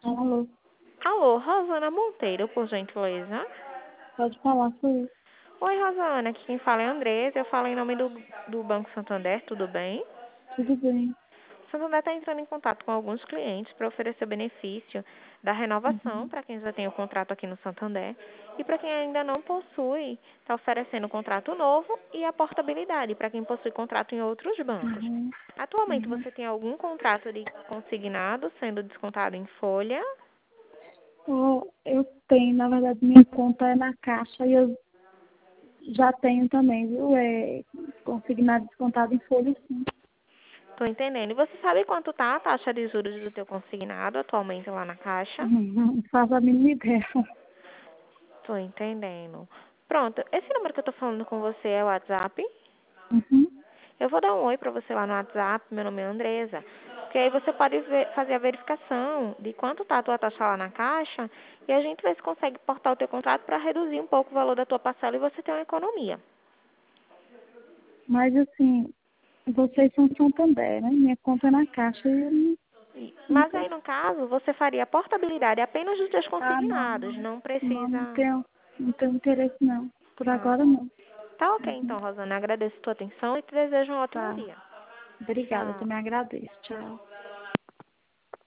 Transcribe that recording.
Alô, Alô, Rosana Monteiro, por gentileza. pode falar, sou eu. Oi, Rosana, aqui quem fala é a Andresa, eu falo em nome do Banco Santander, tudo bem? Tudo bem? O Santander está entrando em contato com alguns clientes para oferecer o benefício da renovação Uhum. para quem já tem o contrato aqui no Santander e para quem ainda não possui, está oferecendo um contrato novo e a portabilidade para quem possui contrato em outros bancos. Uhum. Atualmente Uhum. você tem algum contrato de consignado sendo descontado em folha? Eu tenho, na verdade, minha conta é na Caixa e eu já tenho também, viu? Consignado descontado em folha, sim. Tô entendendo. E você sabe quanto tá a taxa de juros do teu consignado atualmente lá na Caixa? Não faz a mínima ideia. Tô entendendo. Pronto, esse número que eu tô falando com você é o WhatsApp? Uhum. Eu vou dar um oi pra você lá no WhatsApp, meu nome é Andresa. Porque aí você pode fazer a verificação de quanto tá a tua taxa lá na Caixa e a gente vê se consegue portar o teu contrato para reduzir um pouco o valor da tua parcela e você ter uma economia. Mas, assim, vocês são Santander, né? Minha conta é na Caixa e eu Mas nunca... aí, no caso, você faria a portabilidade apenas dos teus Ah, não, consignados, não. não Não, precisa... não tenho interesse, não. Por Ah, agora, não. tá ok, Uhum. então, Rosana. Agradeço a tua atenção e te desejo um ótimo Tá. dia. Obrigada, eu Tchau. também agradeço. Tchau.